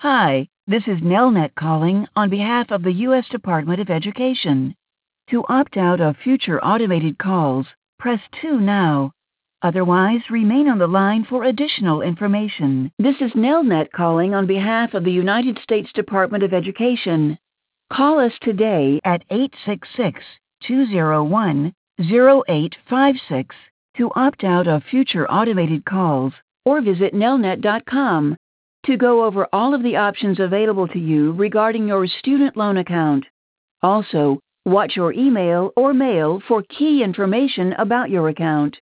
Hi, this is Nelnet calling on behalf of the U.S. Department of Education. To opt out of future automated calls, press 2 now. Otherwise, remain on the line for additional information. This is Nelnet calling on behalf of the United States Department of Education. Call us today at 866-201-0856 to opt out of future automated calls or visit nelnet.com to go over all of the options available to you regarding your student loan account. Also, watch your email or mail for key information about your account.